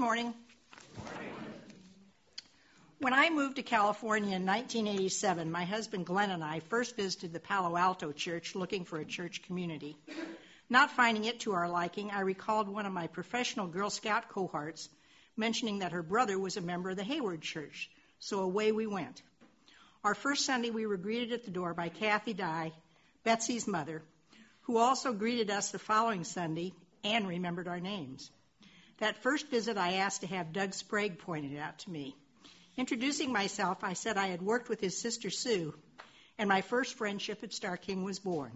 morning. When I moved to California in 1987, my husband Glenn and I first visited the Palo Alto church looking for a church community. Not finding it to our liking, I recalled one of my professional Girl Scout cohorts mentioning that her brother was a member of the Hayward Church, so away we went. Our first Sunday, we were greeted at the door by Kathy Dye, Betsy's mother, who also greeted us the following Sunday and remembered our names. That first visit, I asked to have Doug Sprague pointed out to me. Introducing myself, I said I had worked with his sister Sue, and my first friendship at Star King was born.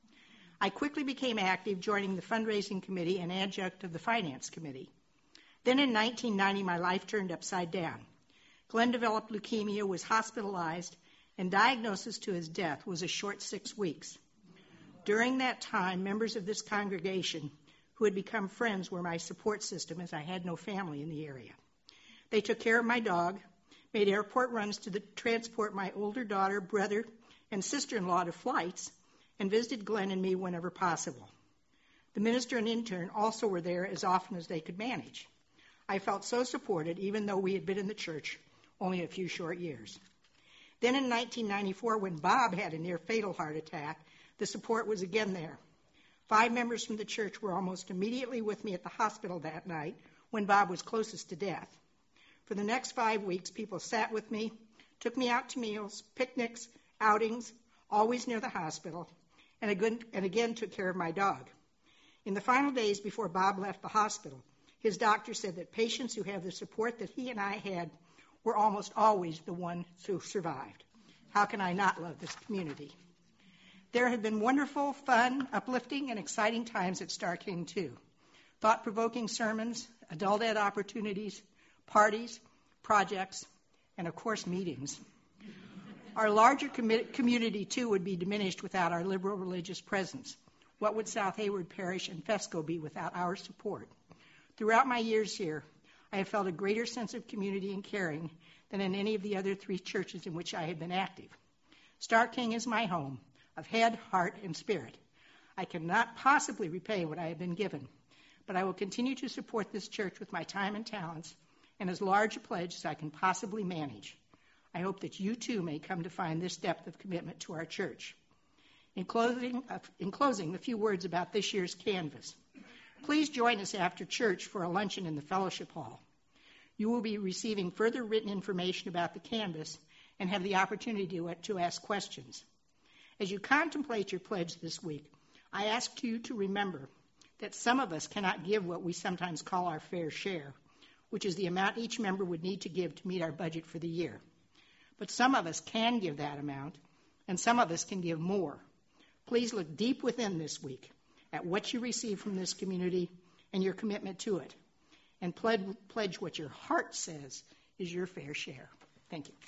I quickly became active, joining the fundraising committee and adjunct of the finance committee. Then in 1990, my life turned upside down. Glenn developed leukemia, was hospitalized, and diagnosis to his death was a short 6 weeks. During that time, members of this congregation who had become friends were my support system, as I had no family in the area. They took care of my dog, made airport runs to transport my older daughter, brother, and sister-in-law to flights, and visited Glenn and me whenever possible. The minister and intern also were there as often as they could manage. I felt so supported, even though we had been in the church only a few short years. Then in 1994, when Bob had a near-fatal heart attack, the support was again there. 5 members from the church were almost immediately with me at the hospital that night when Bob was closest to death. For the next 5 weeks, people sat with me, took me out to meals, picnics, outings, always near the hospital, and again took care of my dog. In the final days before Bob left the hospital, his doctor said that patients who have the support that he and I had were almost always the ones who survived. How can I not love this community? There have been wonderful, fun, uplifting, and exciting times at Star King, too. Thought-provoking sermons, adult ed opportunities, parties, projects, and, of course, meetings. Our larger community, too, would be diminished without our liberal religious presence. What would South Hayward Parish and FESCO be without our support? Throughout my years here, I have felt a greater sense of community and caring than in any of the other 3 churches in which I have been active. Star King is my home of head, heart, and spirit. I cannot possibly repay what I have been given, but I will continue to support this church with my time and talents and as large a pledge as I can possibly manage. I hope that you, too, may come to find this depth of commitment to our church. In closing, a few words about this year's canvas. Please join us after church for a luncheon in the fellowship hall. You will be receiving further written information about the canvas and have the opportunity to ask questions. As you contemplate your pledge this week, I ask you to remember that some of us cannot give what we sometimes call our fair share, which is the amount each member would need to give to meet our budget for the year. But some of us can give that amount, and some of us can give more. Please look deep within this week at what you receive from this community and your commitment to it, and pledge what your heart says is your fair share. Thank you.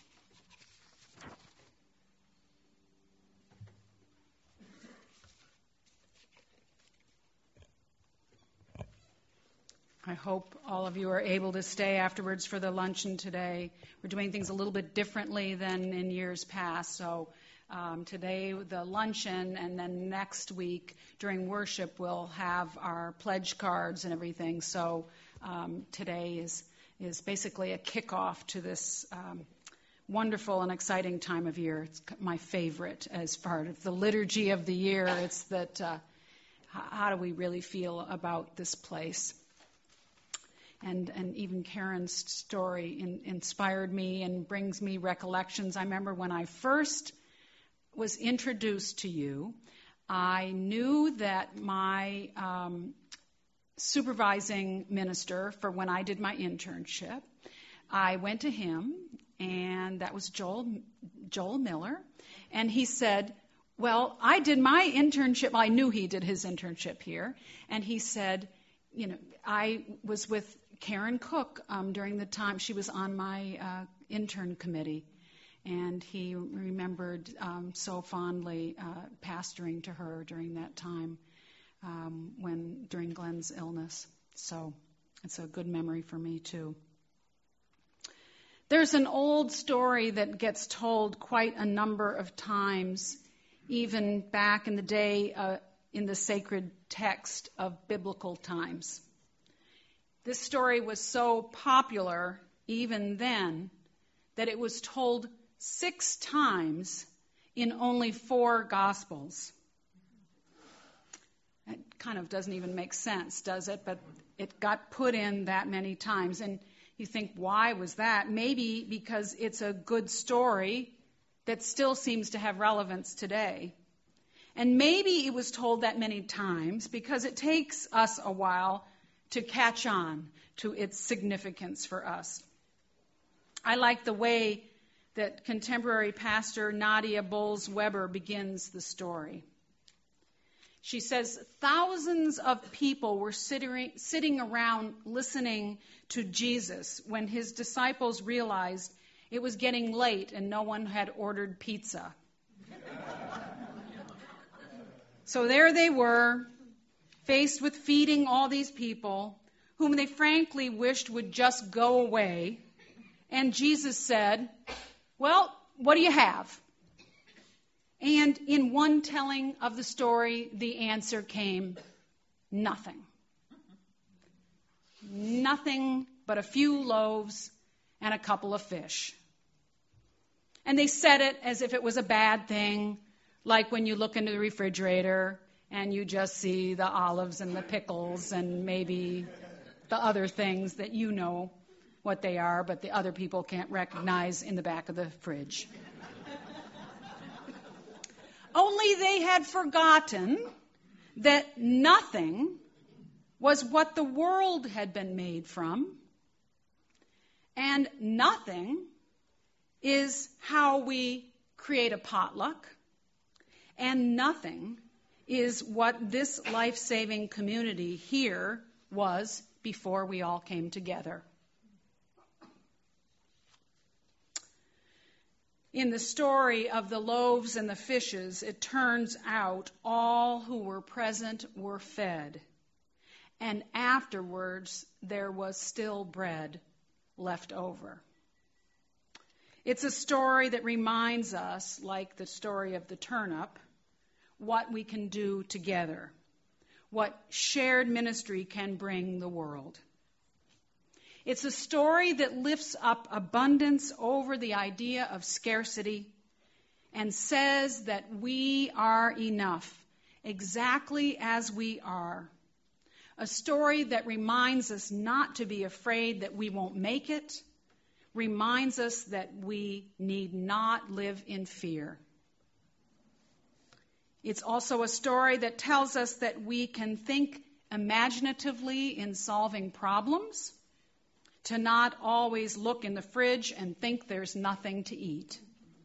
I hope all of you are able to stay afterwards for the luncheon today. We're doing things a little bit differently than in years past. So today, the luncheon, and then next week during worship, we'll have our pledge cards and everything. So today is basically a kickoff to this wonderful and exciting time of year. It's my favorite as part of the liturgy of the year. It's that how do we really feel about this place? And even Karen's story inspired me and brings me recollections. I remember when I first was introduced to you, I knew that my supervising minister for when I did my internship, I went to him, and that was Joel Miller, and he said, well, I did my internship. I knew he did his internship here, and he said, you know, I was with Karen Cook during the time she was on my intern committee, and he remembered so fondly pastoring to her during that time during Glenn's illness. So it's a good memory for me too. There's an old story that gets told quite a number of times, even back in the day in the sacred text of biblical times. This story was so popular even then that it was told 6 times in only 4 Gospels. That kind of doesn't even make sense, does it? But it got put in that many times. And you think, why was that? Maybe because it's a good story that still seems to have relevance today. And maybe it was told that many times because it takes us a while to catch on to its significance for us. I like the way that contemporary pastor Nadia Bolz-Weber begins the story. She says, thousands of people were sitting around listening to Jesus when his disciples realized it was getting late and no one had ordered pizza. So there they were, faced with feeding all these people, whom they frankly wished would just go away. And Jesus said, well, what do you have? And in one telling of the story, the answer came, nothing. Nothing but a few loaves and a couple of fish. And they said it as if it was a bad thing, like when you look into the refrigerator and you just see the olives and the pickles and maybe the other things that you know what they are, but the other people can't recognize in the back of the fridge. Only they had forgotten that nothing was what the world had been made from, and nothing is how we create a potluck, and nothing is what this life-saving community here was before we all came together. In the story of the loaves and the fishes, it turns out all who were present were fed, and afterwards there was still bread left over. It's a story that reminds us, like the story of the turnip, what we can do together, what shared ministry can bring the world. It's a story that lifts up abundance over the idea of scarcity and says that we are enough, exactly as we are. A story that reminds us not to be afraid that we won't make it, reminds us that we need not live in fear. It's also a story that tells us that we can think imaginatively in solving problems, to not always look in the fridge and think there's nothing to eat.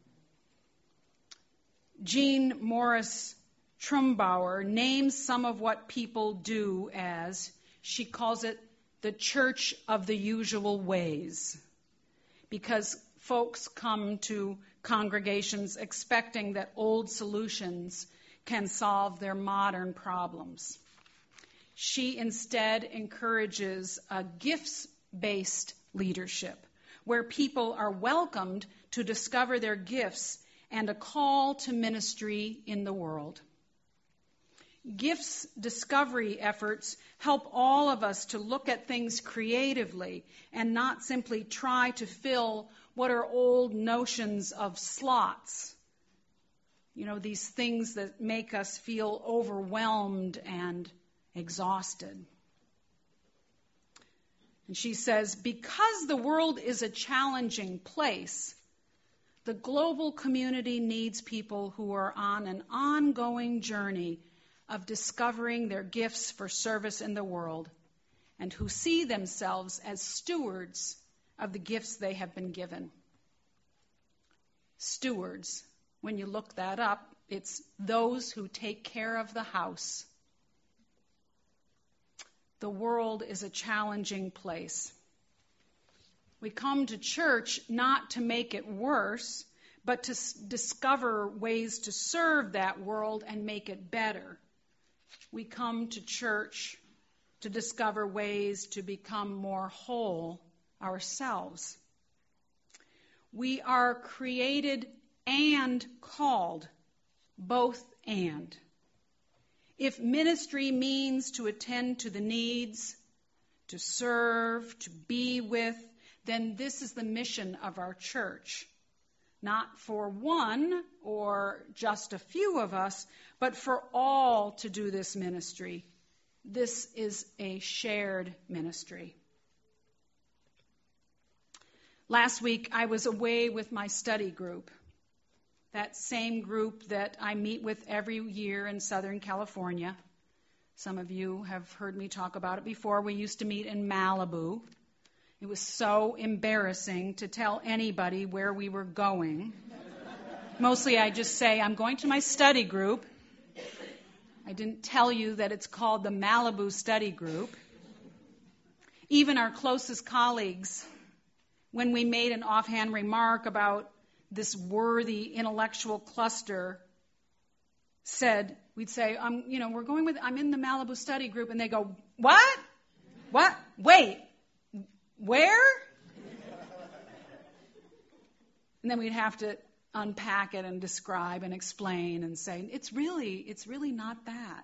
Jean Morris Trumbauer names some of what people do as, she calls it, the church of the usual ways, because folks come to congregations expecting that old solutions can solve their modern problems. She instead encourages a gifts-based leadership, where people are welcomed to discover their gifts and a call to ministry in the world. Gifts discovery efforts help all of us to look at things creatively and not simply try to fill what are old notions of slots. You know, these things that make us feel overwhelmed and exhausted. And she says, because the world is a challenging place, the global community needs people who are on an ongoing journey of discovering their gifts for service in the world and who see themselves as stewards of the gifts they have been given. Stewards, when you look that up, it's those who take care of the house. The world is a challenging place. We come to church not to make it worse, but to discover ways to serve that world and make it better. We come to church to discover ways to become more whole ourselves. We are created and called, both and. If ministry means to attend to the needs, to serve, to be with, then this is the mission of our church. Not for one or just a few of us, but for all to do this ministry. This is a shared ministry. Last week, I was away with my study group, that same group that I meet with every year in Southern California. Some of you have heard me talk about it before. We used to meet in Malibu. It was so embarrassing to tell anybody where we were going. Mostly I just say, I'm going to my study group. I didn't tell you that it's called the Malibu Study Group. Even our closest colleagues, when we made an offhand remark about this worthy intellectual cluster, we'd say, I'm in the Malibu Study Group, and they go, what? What? Wait, where? And then we'd have to unpack it and describe and explain and say, it's really not that.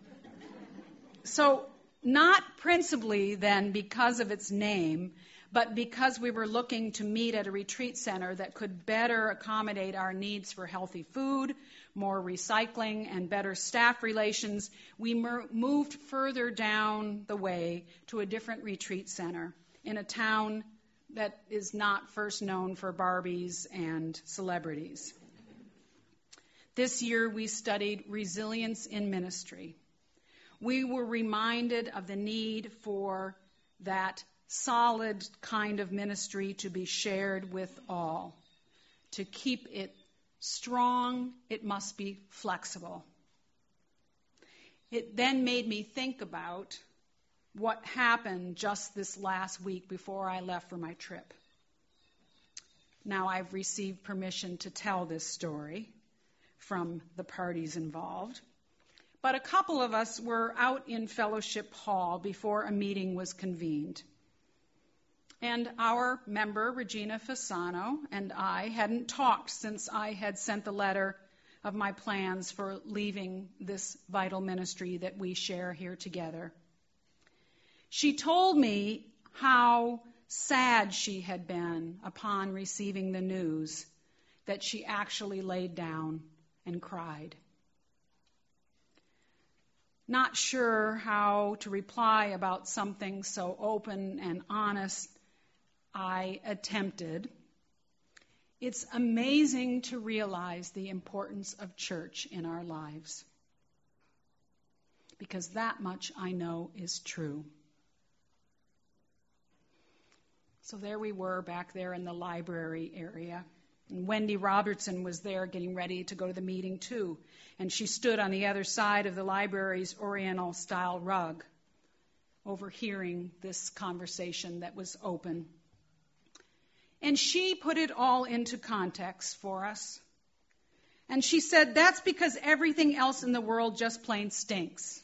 So not principally then because of its name, but because we were looking to meet at a retreat center that could better accommodate our needs for healthy food, more recycling, and better staff relations, we moved further down the way to a different retreat center in a town that is not first known for Barbies and celebrities. This year we studied resilience in ministry. We were reminded of the need for that solid kind of ministry to be shared with all. To keep it strong, it must be flexible. It then made me think about what happened just this last week before I left for my trip. Now I've received permission to tell this story from the parties involved. But a couple of us were out in Fellowship Hall before a meeting was convened. And our member, Regina Fasano, and I hadn't talked since I had sent the letter of my plans for leaving this vital ministry that we share here together. She told me how sad she had been upon receiving the news that she actually laid down and cried. Not sure how to reply about something so open and honest, I attempted. It's amazing to realize the importance of church in our lives, because that much I know is true. So there we were back there in the library area. And Wendy Robertson was there getting ready to go to the meeting too. And she stood on the other side of the library's Oriental-style rug, overhearing this conversation that was open. And she put it all into context for us. And she said, that's because everything else in the world just plain stinks.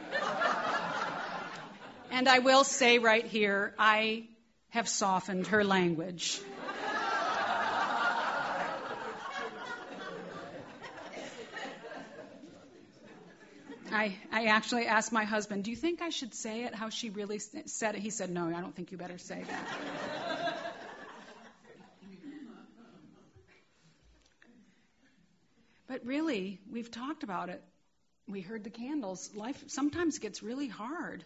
And I will say right here, I have softened her language. I actually asked my husband, do you think I should say it how she really said it? He said, no, I don't think you better say that. But really, we've talked about it. We heard the candles. Life sometimes gets really hard.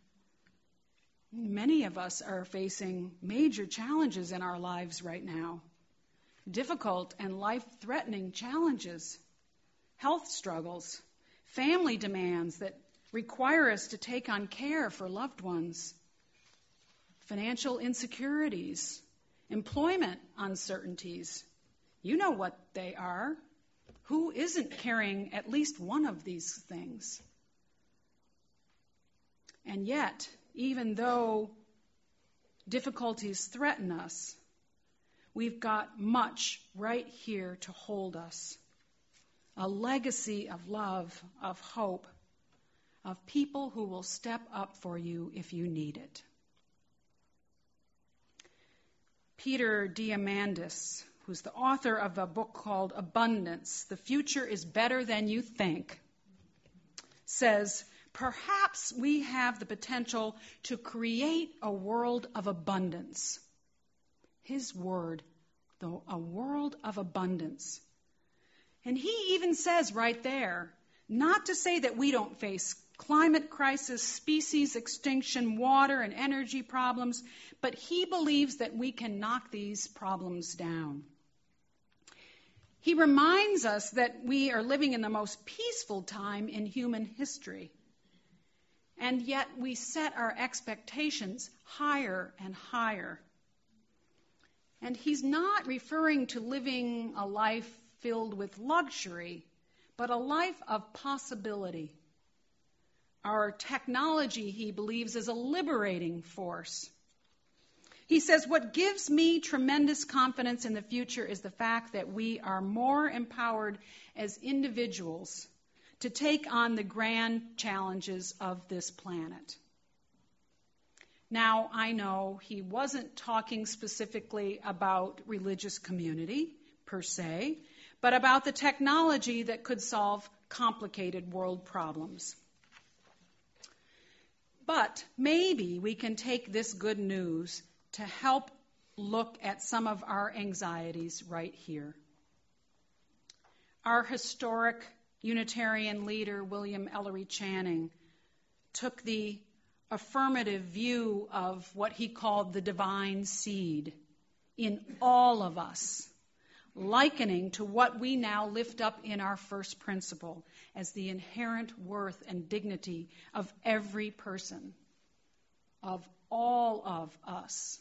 Many of us are facing major challenges in our lives right now. Difficult and life-threatening challenges. Health struggles. Family demands that require us to take on care for loved ones. Financial insecurities. Employment uncertainties. You know what they are. Who isn't carrying at least one of these things? And yet, even though difficulties threaten us, we've got much right here to hold us. A legacy of love, of hope, of people who will step up for you if you need it. Peter Diamandis, who's the author of a book called Abundance, The Future is Better Than You Think, says, perhaps we have the potential to create a world of abundance. His word, though, a world of abundance. And he even says right there, not to say that we don't face climate crisis, species extinction, water and energy problems, but he believes that we can knock these problems down. He reminds us that we are living in the most peaceful time in human history. And yet we set our expectations higher and higher. And he's not referring to living a life filled with luxury, but a life of possibility. Our technology, he believes, is a liberating force. He says, what gives me tremendous confidence in the future is the fact that we are more empowered as individuals to take on the grand challenges of this planet. Now, I know he wasn't talking specifically about religious community, per se, but about the technology that could solve complicated world problems. But maybe we can take this good news to help look at some of our anxieties right here. Our historic Unitarian leader, William Ellery Channing, took the affirmative view of what he called the divine seed in all of us, likening to what we now lift up in our first principle as the inherent worth and dignity of every person, of all of us.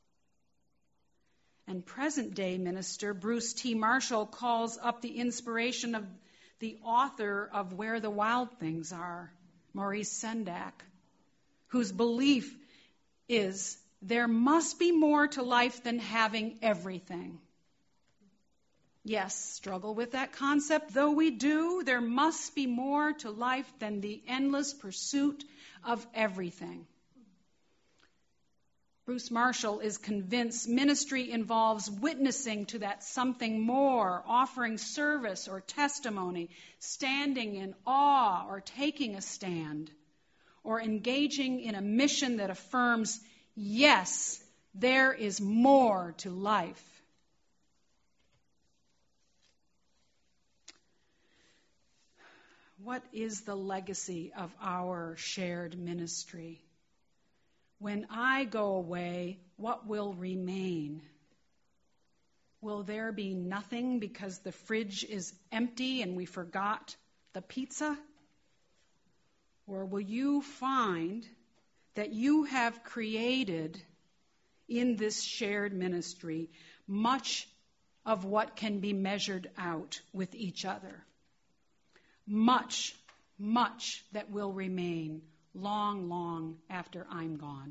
And present-day minister Bruce T. Marshall calls up the inspiration of the author of Where the Wild Things Are, Maurice Sendak, whose belief is there must be more to life than having everything. Yes, struggle with that concept, though we do. There must be more to life than the endless pursuit of everything. Bruce Marshall is convinced ministry involves witnessing to that something more, offering service or testimony, standing in awe or taking a stand, or engaging in a mission that affirms, yes, there is more to life. What is the legacy of our shared ministry? When I go away, what will remain? Will there be nothing because the fridge is empty and we forgot the pizza? Or will you find that you have created in this shared ministry much of what can be measured out with each other? Much, much that will remain long, long after I'm gone.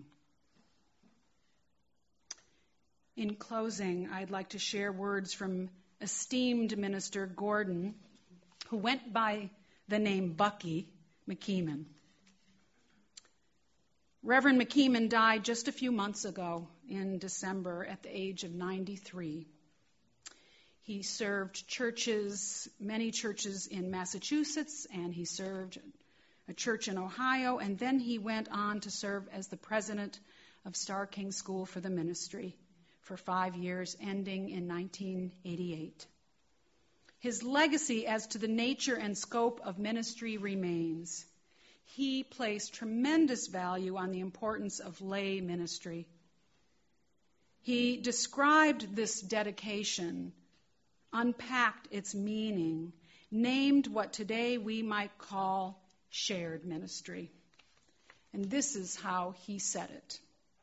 In closing, I'd like to share words from esteemed Minister Gordon, who went by the name Bucky McKeeman. Reverend McKeeman died just a few months ago in December at the age of 93. He served churches, many churches in Massachusetts, and he served a church in Ohio, and then he went on to serve as the president of Starr King School for the Ministry for 5 years, ending in 1988. His legacy as to the nature and scope of ministry remains. He placed tremendous value on the importance of lay ministry. He described this dedication, unpacked its meaning, named what today we might call shared ministry. And this is how he said it.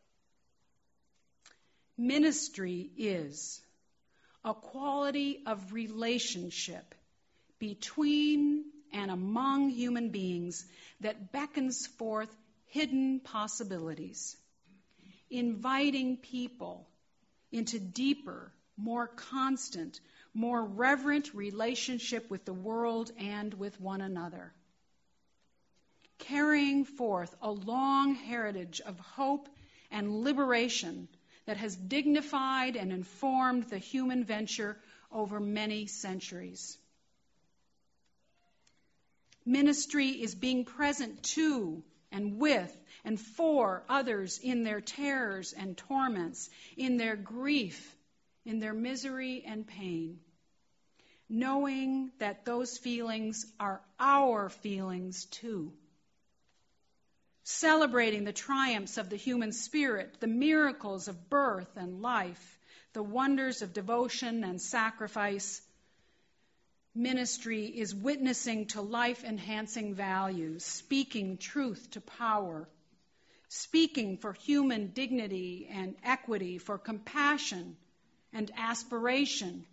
Ministry is a quality of relationship between and among human beings that beckons forth hidden possibilities, inviting people into deeper, more constant, more reverent relationship with the world and with one another, carrying forth a long heritage of hope and liberation that has dignified and informed the human venture over many centuries. Ministry is being present to and with and for others in their terrors and torments, in their grief, in their misery and pain, knowing that those feelings are our feelings too. Celebrating the triumphs of the human spirit, the miracles of birth and life, the wonders of devotion and sacrifice. Ministry is witnessing to life-enhancing values, speaking truth to power, speaking for human dignity and equity, for compassion and aspiration.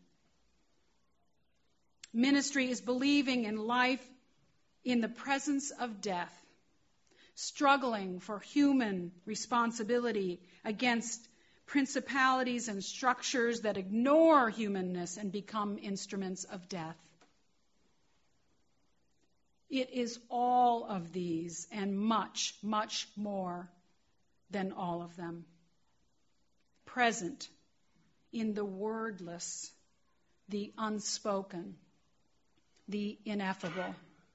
Ministry is believing in life in the presence of death, struggling for human responsibility against principalities and structures that ignore humanness and become instruments of death. It is all of these and much, much more than all of them. Present in the wordless, the unspoken, the ineffable.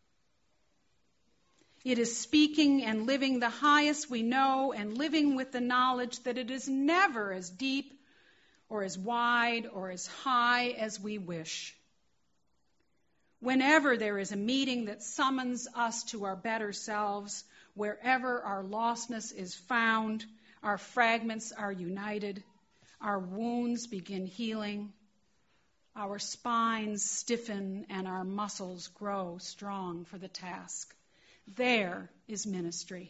It is speaking and living the highest we know and living with the knowledge that it is never as deep or as wide or as high as we wish. Whenever there is a meeting that summons us to our better selves, wherever our lostness is found, our fragments are united, our wounds begin healing, our spines stiffen, and our muscles grow strong for the task. There is ministry.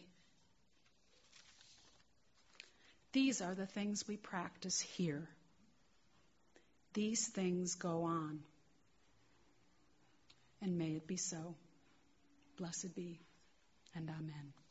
These are the things we practice here. These things go on. And may it be so. Blessed be, and amen.